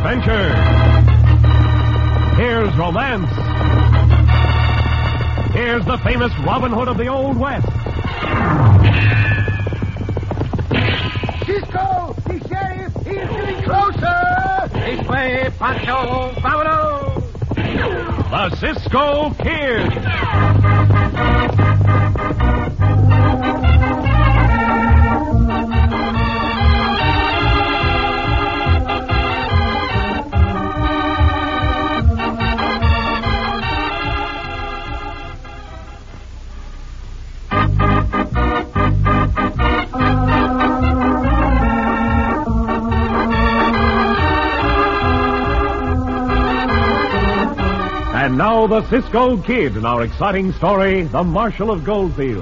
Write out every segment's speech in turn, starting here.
adventure. Here's romance. Here's the famous Robin Hood of the Old West. Cisco! The sheriff! He's getting closer! This way, Pancho! Vámonos! The Cisco Kid. And now the Cisco Kid in our exciting story, The Marshal of Goldfield.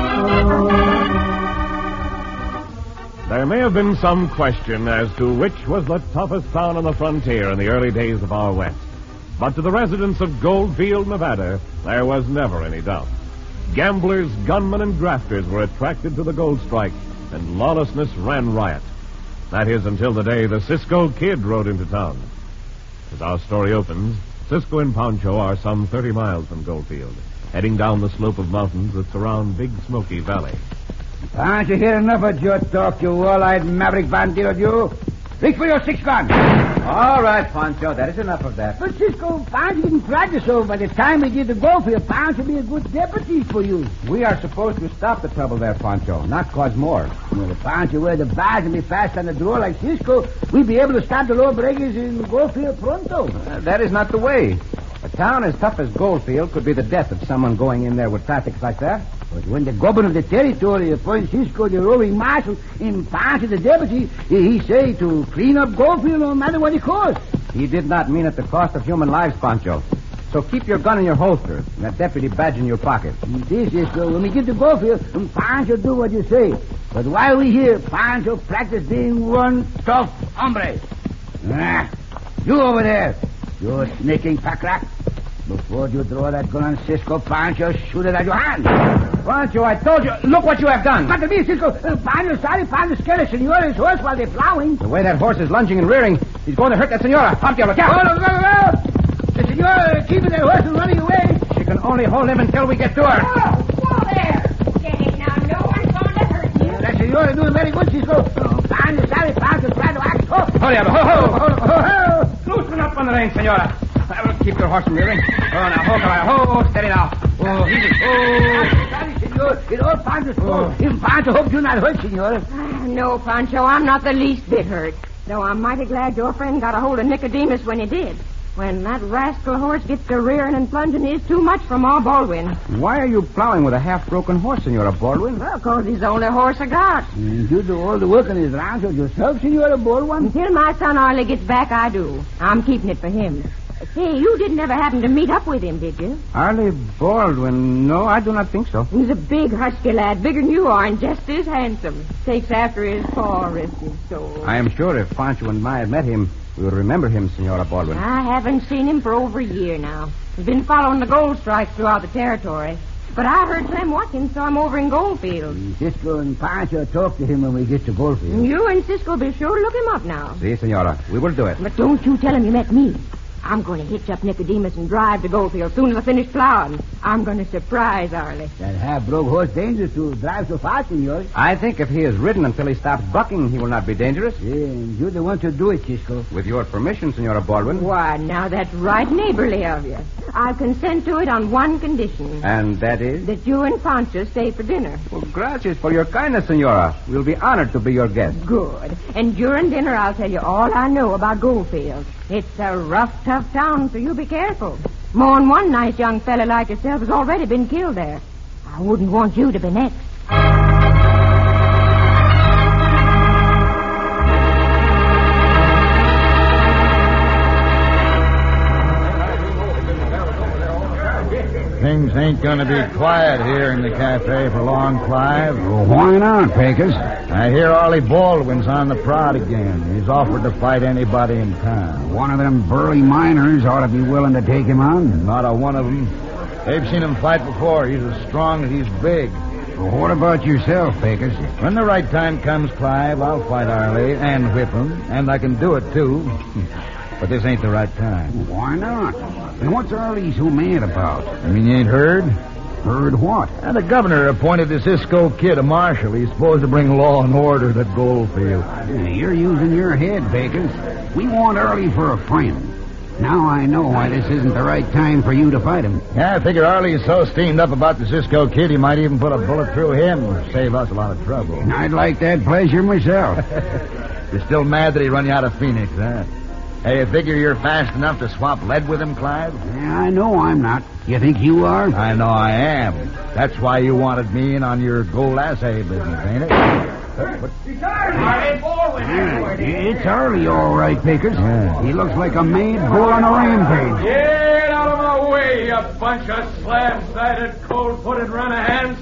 There may have been some question as to which was the toughest town on the frontier in the early days of our West. But to the residents of Goldfield, Nevada, there was never any doubt. Gamblers, gunmen, and grafters were attracted to the gold strike, and lawlessness ran riot. That is, until the day the Cisco Kid rode into town. As our story opens, Cisco and Pancho are some 30 miles from Goldfield, heading down the slope of mountains that surround Big Smoky Valley. Can't you hear enough of your talk, you wall-eyed maverick bandito, you? Reach for your 6-gun. All right, Pancho, that is enough of that. But, Cisco, Pancho didn't practice, so by the time we get to Goldfield, Pancho will be a good deputy for you. We are supposed to stop the trouble there, Pancho, not cause more. Well, if Pancho wear the badge and be fast on the draw like Cisco, we'll be able to stop the lawbreakers in Goldfield pronto. That is not the way. A town as tough as Goldfield could be the death of someone going in there with tactics like that. But when the governor of the territory appoints Cisco the roving marshal and Pancho the deputy, he say to clean up Goldfield no matter what it costs. He did not mean at the cost of human lives, Pancho. So keep your gun in your holster and that deputy badge in your pocket. This is so. When we get to Goldfield, Pancho do what you say. But while we here, Pancho practice being one tough hombre. You over there, you sneaking pack-rat. Before you throw that gun on Cisco, Pancho, shoot it at your hand. Pancho, I told you, look what you have done. But to me, Cisco, Pancho started Pancho scared the Senora's horse while they're plowing. The way that horse is lunging and rearing, he's going to hurt that Senora. Pancho, look out. Go. The Senora keeping that horse and running away. She can only hold him until we get to her. Whoa there. Steady now, no one's going to hurt you. That Senora doing very good, Cisco. Pancho started Pancho trying to act tough. Ho, ho. Loosen up on the reins, Senora. I will keep your horse from rearing. Oh, now, ho, caballo. Ho, steady now. Oh, easy. Sorry, Senor. It's all Pancho's fault. If Pancho hopes you're not hurt, Senora. No, Pancho, I'm not the least bit hurt. Though I'm mighty glad your friend got a hold of Nicodemus when he did. When that rascal horse gets to rearing and plunging, he's too much for Ma Baldwin. Why are you plowing with a half-broken horse, Senora Baldwin? Well, 'cause he's the only horse I got. You do all the work on his rancho yourself, Senora Baldwin? Until my son Arlie gets back, I do. I'm keeping it for him. Say, you didn't ever happen to meet up with him, did you? Arlie Baldwin? No, I do not think so. He's a big, husky lad, bigger than you are, and just as handsome. Takes after his paw, rest his soul. I am sure if Pancho and I had met him, we would remember him, Senora Baldwin. I haven't seen him for over a year now. He's been following the gold strikes throughout the territory. But I heard Clem Watkins saw him over in Goldfield. Cisco and Pancho talk to him when we get to Goldfield. You and Cisco be sure to look him up now. Si, Senora. We will do it. But don't you tell him you met me. I'm going to hitch up Nicodemus and drive to Goldfield soon as I finish plowing. I'm going to surprise Arlie. That half-broke horse dangerous to drive so fast, Senor. I think if he is ridden until he stops bucking, he will not be dangerous. Yeah, and you're the one to do it, Cisco. With your permission, Senora Baldwin. Why, now that's right neighborly of you. I'll consent to it on one condition. And that is? That you and Pancho stay for dinner. Well, gracias for your kindness, Senora. We'll be honored to be your guest. Good. And during dinner, I'll tell you all I know about Goldfield. It's a rough, tough town, so you be careful. More'n one nice young fella like yourself has already been killed there. I wouldn't want you to be next. Things ain't going to be quiet here in the cafe for long, Clive. Well, why not, Pecos? I hear Arlie Baldwin's on the prod again. He's offered to fight anybody in town. One of them burly miners ought to be willing to take him on. Not a one of them. They've seen him fight before. He's as strong as he's big. Well, what about yourself, Pecos? When the right time comes, Clive, I'll fight Arlie and whip him. And I can do it, too. But this ain't the right time. Why not? And what's Arlie so mad about? I mean, you ain't heard? Heard what? The governor appointed the Cisco Kid a marshal. He's supposed to bring law and order to Goldfield. You're using your head, Pecos. We want Arlie for a friend. Now I know why this isn't the right time for you to fight him. Yeah, I figure Arlie is so steamed up about the Cisco Kid, he might even put a bullet through him and save us a lot of trouble. I'd like that pleasure myself. You're still mad that he run you out of Phoenix, huh? Hey, you figure you're fast enough to swap lead with him, Clive? Yeah, I know I'm not. You think you are? I know I am. That's why you wanted me in on your gold assay business, ain't it? It's Arlie, all right, Pecos. Yeah. He looks like a mad bull on a rampage. Get out of my way, you bunch of slab-sided, cold-footed run-a-hands.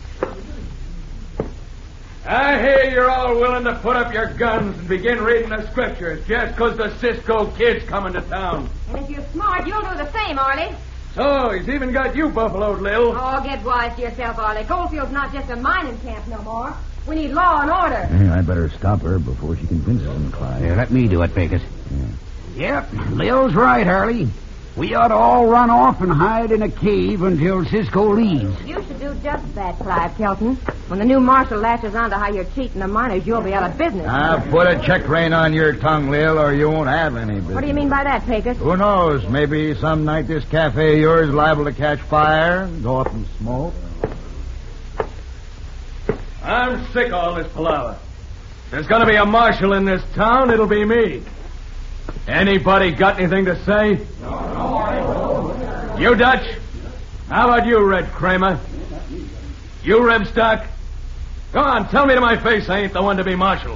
I hear you're all willing to put up your guns and begin reading the scriptures just 'cause the Cisco Kid's coming to town. And if you're smart, you'll do the same, Arlie. So, he's even got you buffaloed, Lil. Oh, get wise to yourself, Arlie. Goldfield's not just a mining camp no more. We need law and order. Yeah, I better stop her before she convinces him, Clive. Yeah, let me do it, Pecos. Yep, Lil's right, Harley. We ought to all run off and hide in a cave until Cisco leaves. You should do just that, Clive Kelton. When the new marshal latches on to how you're cheating the miners, you'll be out of business. Put a check rein on your tongue, Lil, or you won't have any business. What do you mean by that, Pecos? Who knows? Maybe some night this cafe of yours is liable to catch fire and go up in smoke. I'm sick of all this palaver. If there's going to be a marshal in this town, it'll be me. Anybody got anything to say? You, Dutch? How about you, Red Kramer? You, Rebstock? Go on, tell me to my face I ain't the one to be marshaled.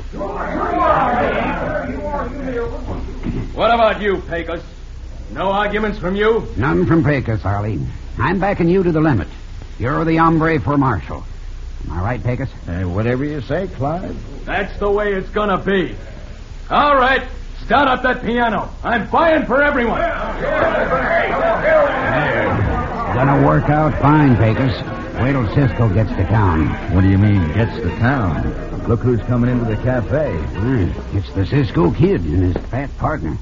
What about you, Pecos? No arguments from you? None from Pecos, Harley. I'm backing you to the limit. You're the hombre for marshal. Am I right, Pecos? Whatever you say, Clive. That's the way it's gonna be. All right, start up that piano. I'm buying for everyone. Gonna work out fine, Pecos. Wait till Cisco gets to town. What do you mean, gets to town? Look who's coming into the cafe. It's the Cisco Kid and his fat partner.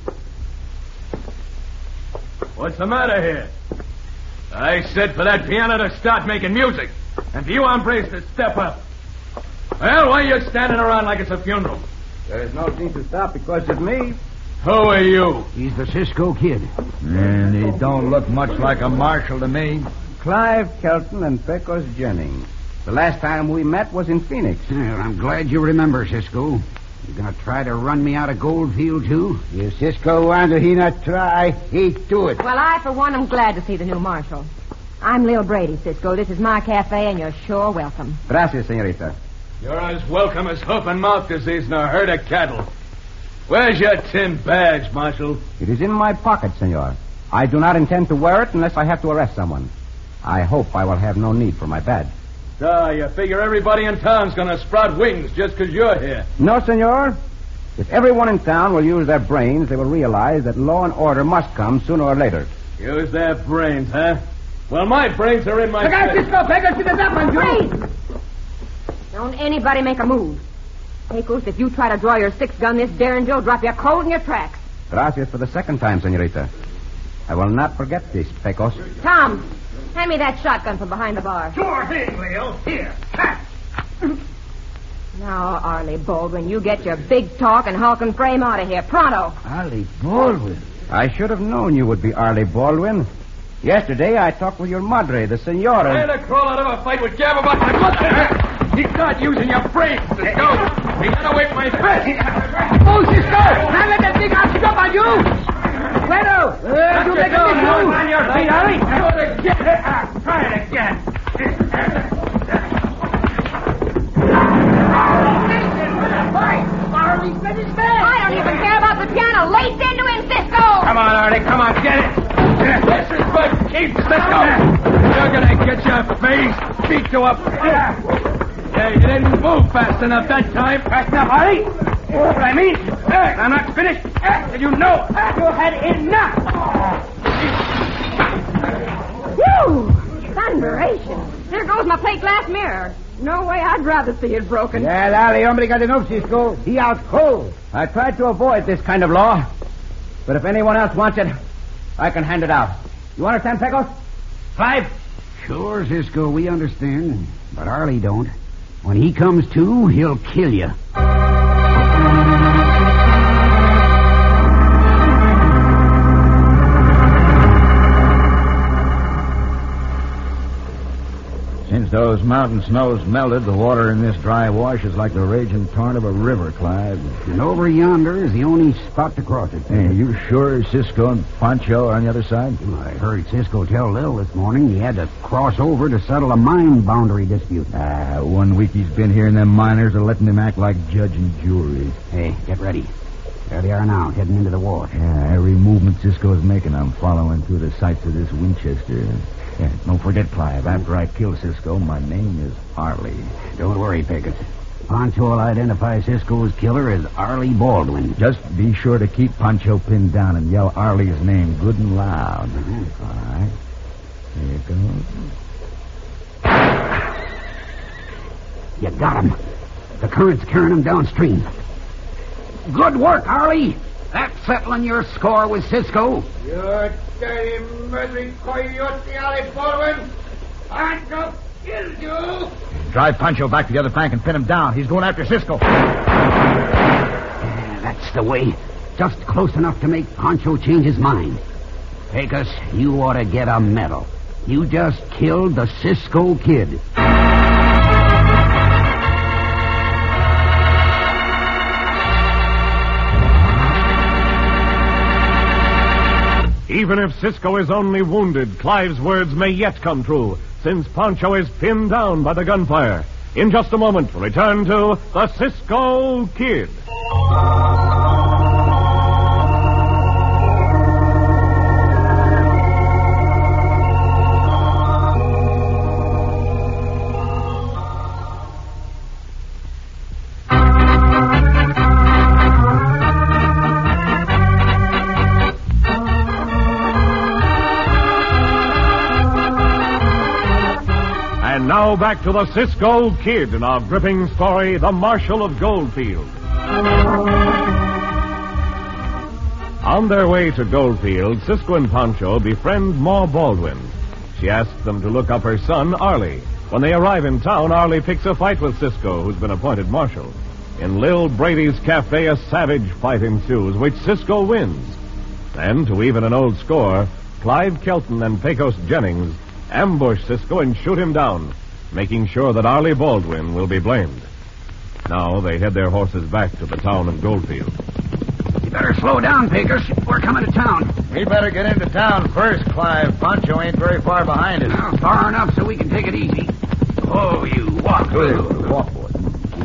What's the matter here? I said for that piano to start making music, and for you hombres to step up. Well, why are you standing around like it's a funeral? There's no need to stop because it's me. Who are you? He's the Cisco Kid. And he don't look much like a marshal to me. Clive Kelton and Pecos Jennings. The last time we met was in Phoenix. Well, I'm glad you remember, Cisco. You gonna try to run me out of Goldfield, too? If Cisco wants to, he not try. He do it. Well, I, for one, am glad to see the new marshal. I'm Lil Brady, Cisco. This is my cafe, and you're sure welcome. Gracias, senorita. You're as welcome as hoof and mouth disease in a herd of cattle. Where's your tin badge, Marshal? It is in my pocket, senor. I do not intend to wear it unless I have to arrest someone. I hope I will have no need for my badge. So, you figure everybody in town's gonna sprout wings just 'cause you're here? No, senor. If everyone in town will use their brains, they will realize that law and order must come sooner or later. Use their brains, huh? Well, my brains are in my... Look out, Cisco! Pecos, to the top on you! Freeze! Don't anybody make a move. Pecos, if you try to draw your six-gun, this Derringer will drop you cold in your tracks. Gracias for the second time, senorita. I will not forget this, Pecos. Tom, hand me that shotgun from behind the bar. Sure thing, Leo. Here. Now, Arlie Baldwin, you get your big talk and hulk and frame out of here. Pronto. Arlie Baldwin. I should have known you would be Arlie Baldwin. Yesterday, I talked with your madre, the senora. Trying to crawl out of a fight with Gab about my mother. You start using your brains, Cisco. You got away from my fist. Oh, Cisco! Now let that thing out up on you! Bueno! You make a big move! On your feet, Arlie. Try it again. I don't even care about the piano. Lace into him, Cisco! Come on, Arlie. Come on, get it. This is good. Keep Cisco. You're gonna get your face beat to a pulp. Yeah, you didn't move fast enough that time. Fast enough, Arlie? What I mean? I'm not finished. Did you know? You had enough. Whew! Thunderation. There goes my plate glass mirror. No way, I'd rather see it broken. Yeah, Arlie, hombre got enough, Cisco. He out cold. I tried to avoid this kind of law. But if anyone else wants it, I can hand it out. You understand, Pecos? Clive? Sure, Cisco, we understand. But Arlie don't. When he comes to, he'll kill you. Since those mountain snows melted, the water in this dry wash is like the raging torrent of a river, Clive. And over yonder is the only spot to cross it. Hey, are you sure Cisco and Pancho are on the other side? I heard Cisco tell Lil this morning he had to cross over to settle a mine boundary dispute. 1 week he's been here, and them miners are letting him act like judge and jury. Hey, get ready. There they are now, heading into the wash. Yeah, every movement Cisco's making, I'm following through the sights of this Winchester. Yeah, don't forget, Clive, after I kill Cisco, my name is Arlie. Don't worry, Pecos. Pancho will identify Cisco's killer as Arlie Baldwin. Just be sure to keep Pancho pinned down and yell Arlie's name good and loud. Mm-hmm. All right. Here it goes. You got him. The current's carrying him downstream. Good work, Arlie. That's settling your score with Cisco. You dirty, murdering coyote, Arlie Baldwin. Pancho killed you. Drive Pancho back to the other bank and pin him down. He's going after Cisco. That's the way. Just close enough to make Pancho change his mind. Pecos, you ought to get a medal. You just killed the Cisco Kid. Even if Cisco is only wounded, Clive's words may yet come true, since Pancho is pinned down by the gunfire. In just a moment, return to the Cisco Kid. And now back to the Cisco Kid in our gripping story, The Marshal of Goldfield. On their way to Goldfield, Cisco and Pancho befriend Ma Baldwin. She asks them to look up her son, Arlie. When they arrive in town, Arlie picks a fight with Cisco, who's been appointed marshal. In Lil Brady's cafe, a savage fight ensues, which Cisco wins. Then, to even an old score, Clive Kelton and Pecos Jennings ambush Cisco and shoot him down, making sure that Arlie Baldwin will be blamed. Now they head their horses back to the town of Goldfield. You better slow down, Pecos. We're coming to town. We better get into town first, Clive. Pancho ain't very far behind us. Now, far enough so we can take it easy. Oh, you walk. Walk, boy.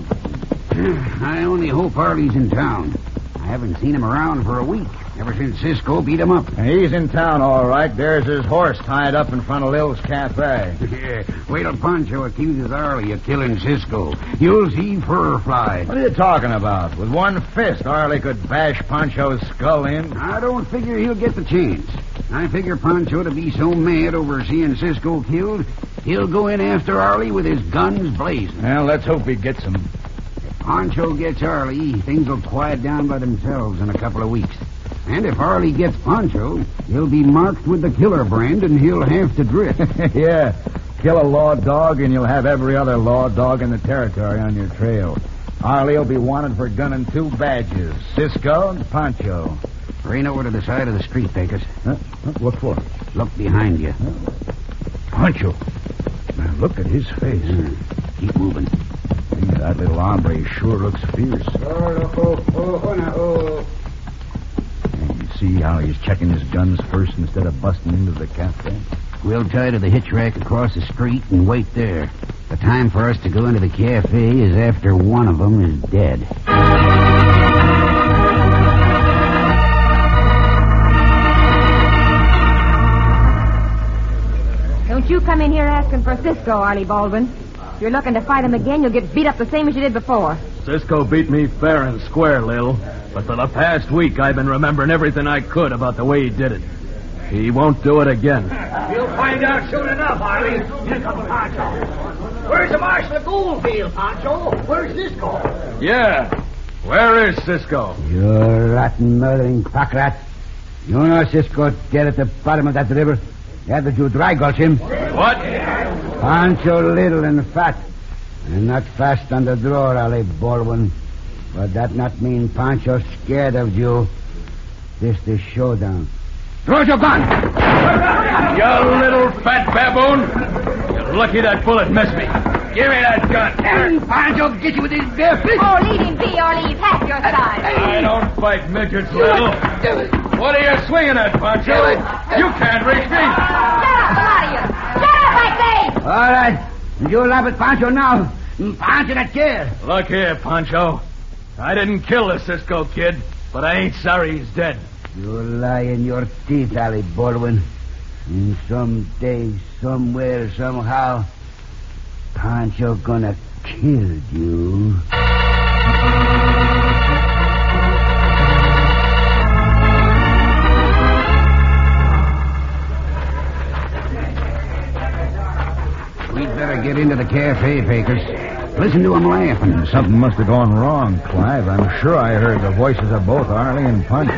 I only hope Arlie's in town. I haven't seen him around for a week, ever since Cisco beat him up. He's in town, all right. There's his horse tied up in front of Lil's cafe. Wait till Pancho accuses Arlie of killing Cisco. You'll see fur fly. What are you talking about? With one fist, Arlie could bash Pancho's skull in. I don't figure he'll get the chance. I figure Pancho to be so mad over seeing Cisco killed, he'll go in after Arlie with his guns blazing. Well, let's hope he gets him. If Pancho gets Arlie, things will quiet down by themselves in a couple of weeks. And if Arlie gets Pancho, he'll be marked with the killer brand and he'll have to drift. Yeah. Kill a law dog and you'll have every other law dog in the territory on your trail. Arlie will be wanted for gunning 2 badges, Cisco and Pancho. Rain over to the side of the street, Pecos. Huh? What for? Look behind you. Pancho. Now, look at his face. Keep moving. Yeah, that little hombre sure looks fierce. And you see how he's checking his guns first instead of busting into the cafe? We'll tie to the hitch rack across the street and wait there. The time for us to go into the cafe is after one of them is dead. Don't you come in here asking for Cisco, Arlie Baldwin. If you're looking to fight him again, you'll get beat up the same as you did before. Cisco beat me fair and square, Lil. But for the past week, I've been remembering everything I could about the way he did it. He won't do it again. You'll find out soon enough, Arlie. Here comes Pancho. Where's the Marshal of Goldfield, Pancho? Where's Cisco? Yeah. Where is Cisco? You rotten, murdering cockrat. You know Cisco dead at the bottom of that river. After you dry gulch him. What? Pancho little and fat. And not fast on the draw, Ali Baldwin. But that not mean Pancho scared of you. This the showdown. Throw your gun! You little fat baboon. You're lucky that bullet missed me. Give me that gun. And Pancho get you with his bare fist. Oh, leave him be or leave half your side. I don't fight midgets, little. What are you swinging at, Pancho? You can't reach me. Shut up, a lot of you. Shut up, I say. All right. You laugh at Pancho now. Pancho that care. Look here, Pancho. I didn't kill the Cisco kid, but I ain't sorry he's dead. You lie in your teeth, Ali Baldwin. And someday, somewhere, somehow, Pancho gonna kill you. We'd better get into the cafe, Pecos. Listen to him laughing. Something must have gone wrong, Clive. I'm sure I heard the voices of both Arlie and Pancho.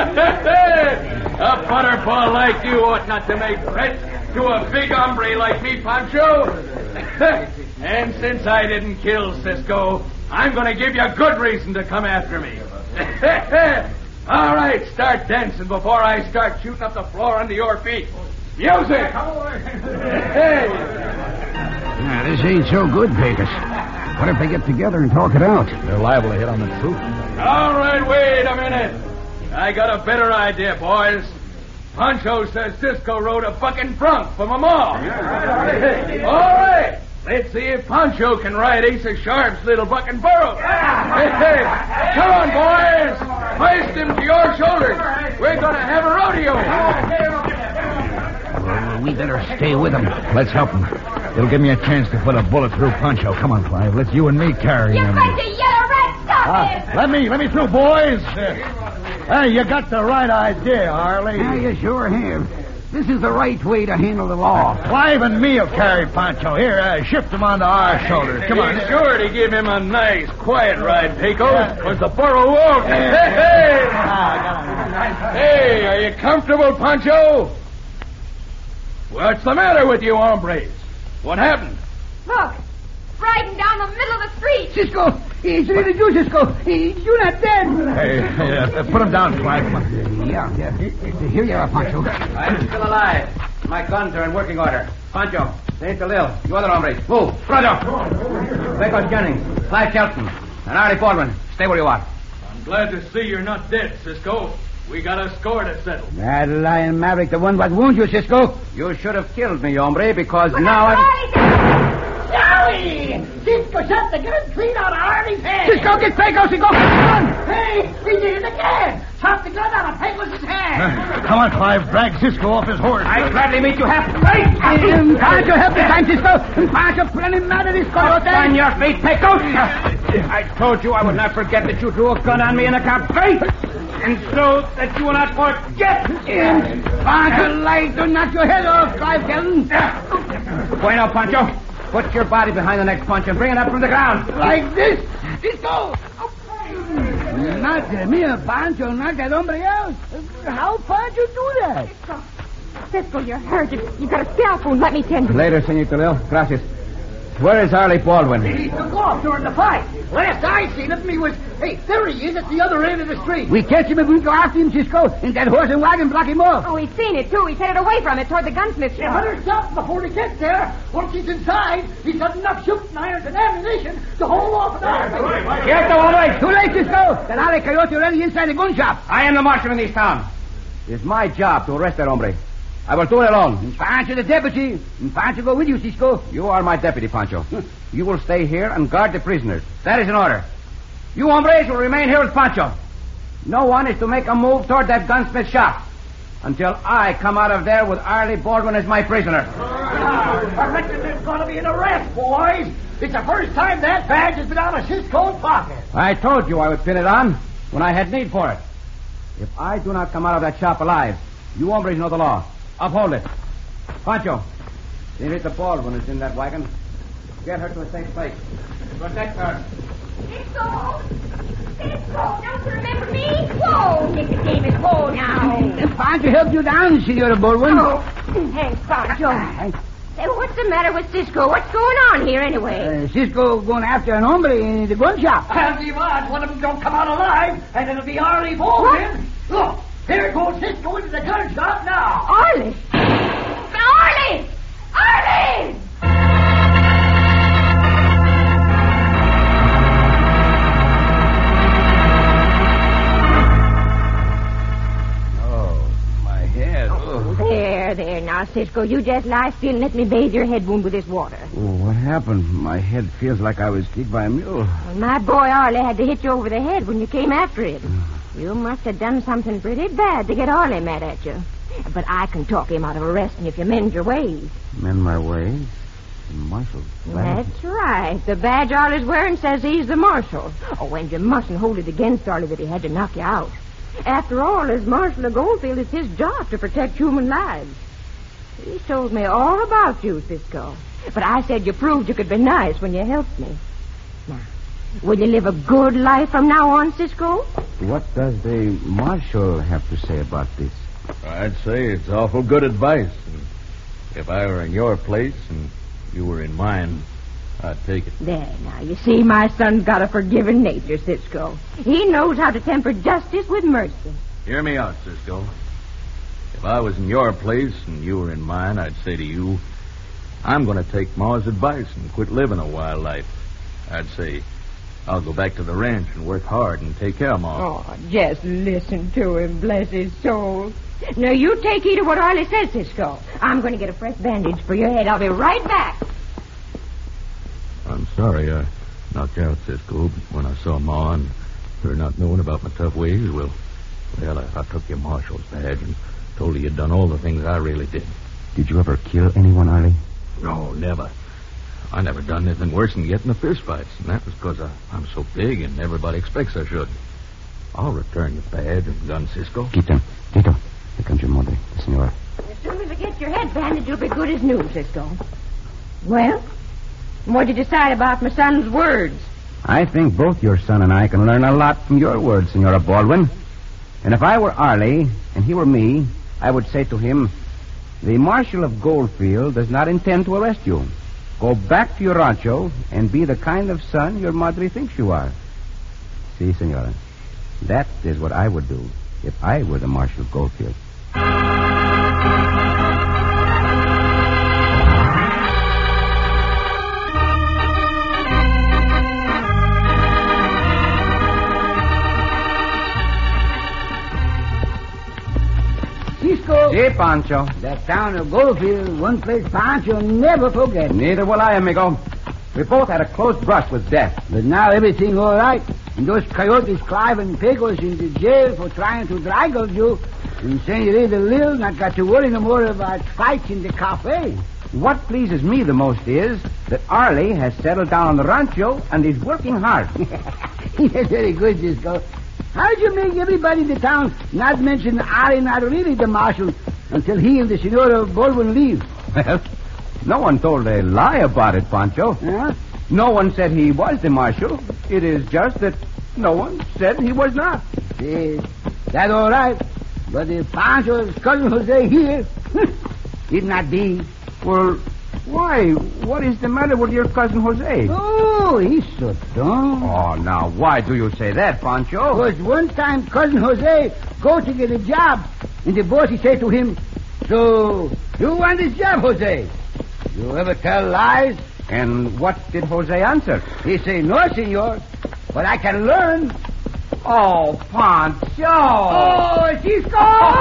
A butterball like you ought not to make threats to a big hombre like me, Pancho. And since I didn't kill Cisco, I'm going to give you a good reason to come after me. All right, start dancing before I start shooting up the floor under your feet. Music! Hey! Now, this ain't so good, Pecos. What if they get together and talk it out? They're liable to hit on the truth. All right, wait a minute. I got a better idea, boys. Pancho says Cisco rode a fucking bronc from a mall. All right. Let's see if Pancho can ride Ace of Sharp's little fucking burro. Hey, come on, boys. Hoist him to your shoulders. We're going to have a rodeo. Well, we better stay with him. Let's help him. It'll give me a chance to put a bullet through Pancho. Come on, Clive. Let's you and me carry You him. bunch of yellow rats, stop it. Let me through, boys. Hey, you got the right idea, Harley. Yeah, you sure have. This is the right way to handle the law. Clive and me will carry Pancho. Here, shift him onto our shoulders. Come on. Be sure to give him a nice, quiet ride, Pecos, because the burro won't. Hey, are you comfortable, Pancho? What's the matter with you hombres? What happened? Look, riding down the middle of the street. Cisco! It's really you, Cisco! You're not dead! Hey, put him down, Clive. Come on. Yeah. Here you are, Pancho. I'm still alive. My guns are in working order. Pancho, Señor Lil, you other hombres, move. Pronto. Pecos Jennings, Clive Shelton, and Arlie Baldwin. Stay where you are. I'm glad to see you're not dead, Cisco. We got a score to settle. That lying maverick, the one what wounded you, Cisco. You should have killed me, hombre, because now I'm... Joey! Cisco shot the gun clean out of Arnie's head. Cisco, get Pecos and go! Run! Hey, he did it again. Shot the gun out of Pecos' hand. Come on, Clive. Drag Cisco off his horse. I'd gladly meet you halfway. Pancho, help me, time, Cisco. Pancho, plenty mad at this coyote. On your feet, Pecos. I told you I would not forget that you drew a gun on me in a cafe. And so that you will not forget. Pancho, light to knock your head off, Clive Kelton. Bueno, Pancho. Put your body behind the next punch and bring it up from the ground. Like this. Cisco. Not me, Pancho, knock that hombre out. How Pancho do that? Cisco, you're hurt. You've got a scalp wound. Let me tend to you. Later, Señor Lil. Gracias. Where is Arlie Baldwin? He took off during the fight. Last I seen him, he was... Hey, there he is at the other end of the street. We catch him if we go after him, Cisco, and that horse and wagon block him off. Oh, he's seen it, too. He's headed away from it toward the gunsmith You shop. better stop before he gets there. Once he's inside, he's got enough shooting irons and ammunition to hold off an army. Get the hombre. Too late, Cisco. That Ali Coyote already inside the gun shop. I am the marshal in this town. It's my job to arrest that hombre. I will do it alone. Pancho the deputy. And Pancho go with you, Cisco. You are my deputy, Pancho. You will stay here and guard the prisoners. That is an order. You hombres will remain here with Pancho. No one is to make a move toward that gunsmith shop until I come out of there with Arlie Baldwin as my prisoner. I reckon there's going to be an arrest, boys. It's the first time that badge has been out of Cisco's pocket. I told you I would pin it on when I had need for it. If I do not come out of that shop alive, you hombres know the law. Uphold it. Pancho, Señorita Baldwin is in that wagon. Get her to a safe place. Protect her. Cisco! Cisco, don't you remember me? Whoa, Nicodemus, whoa now. Pancho helped you down, Senora Baldwin. Oh, hey, Pancho. Hey, what's the matter with Cisco? What's going on here anyway? Cisco going after an hombre in the gun shop. I'll be odds one of them don't come out alive, and it'll be Arlie Baldwin. Look, here goes Cisco into the gun shop now. Arlie! Arlie! Arlie! There, now, Cisco, you just lie still and let me bathe your head wound with this water. Oh, what happened? My head feels like I was kicked by a mule. Well, my boy Arlie had to hit you over the head when you came after him. You must have done something pretty bad to get Arlie mad at you. But I can talk him out of arresting you if you mend your ways. Mend my ways? Marshal. That's right. The badge Arlie's wearing says he's the marshal. Oh, and you mustn't hold it against Arlie that he had to knock you out. After all, as Marshal of Goldfield, it's his job to protect human lives. He told me all about you, Cisco. But I said you proved you could be nice when you helped me. Now, will you live a good life from now on, Cisco? What does the marshal have to say about this? I'd say it's awful good advice. And if I were in your place and you were in mine, I'd take it. There, now, you see, my son's got a forgiving nature, Cisco. He knows how to temper justice with mercy. Hear me out, Cisco. If I was in your place and you were in mine, I'd say to you, I'm going to take Ma's advice and quit living a wild life. I'd say, I'll go back to the ranch and work hard and take care of Ma. Oh, just listen to him, bless his soul. Now, you take heed of what Arlie says, Cisco. I'm going to get a fresh bandage for your head. I'll be right back. I'm sorry I knocked you out, Cisco, but when I saw Ma and her not knowing about my tough ways, well, I took your marshal's badge and told her you'd done all the things I really did. Did you ever kill anyone, Arlie? No, never. I never done anything worse than get in the fist fights, and that was because I'm so big and everybody expects I should. I'll return your badge and gun, Cisco. Tito, here comes your mother, the senora. As soon as I get your head bandaged, you'll be good as new, Cisco. Well, what'd you decide about my son's words? I think both your son and I can learn a lot from your words, Senora Baldwin. And if I were Arlie and he were me, I would say to him, the Marshal of Goldfield does not intend to arrest you. Go back to your rancho and be the kind of son your madre thinks you are. See, Senora, that is what I would do if I were the Marshal of Goldfield. Cisco. Si, Pancho. That town of Goldfield, one place Pancho never forget. Neither will I, amigo. We both had a close brush with death. But now everything all right. And those coyotes Clive and Pecos into jail for trying to drag you. And Senorita Lil not got to worry no more about fights in the cafe. What pleases me the most is that Arlie has settled down on the rancho and is working hard. Yes, very good, Cisco. How'd you make everybody in the town not mention Arlie not really the marshal until he and the Senora Baldwin leave? Well, no one told a lie about it, Pancho. Huh? No one said he was the marshal. It is just that no one said he was not. See, that's all right. But if Pancho's cousin Jose here, it not be. Well, why? What is the matter with your cousin Jose? Oh, he's so dumb. Oh, now, why do you say that, Pancho? Because one time cousin Jose go to get a job, and the boss he say to him, so, you want this job, Jose? You ever tell lies? And what did Jose answer? He say, no, senor, but I can learn. Oh, Pancho! Oh, Cisco!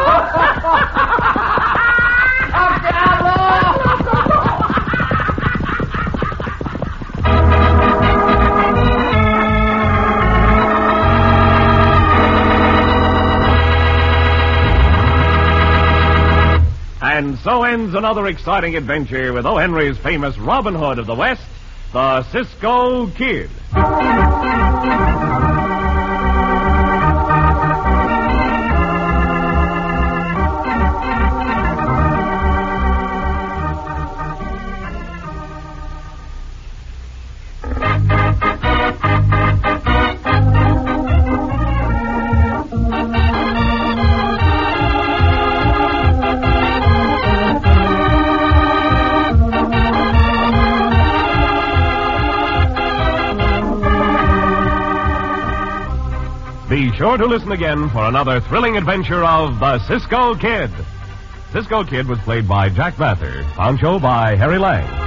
And so ends another exciting adventure with O. Henry's famous Robin Hood of the West, the Cisco Kid. Be sure to listen again for another thrilling adventure of the Cisco Kid. Cisco Kid was played by Jack Mather, Pancho by Harry Lang.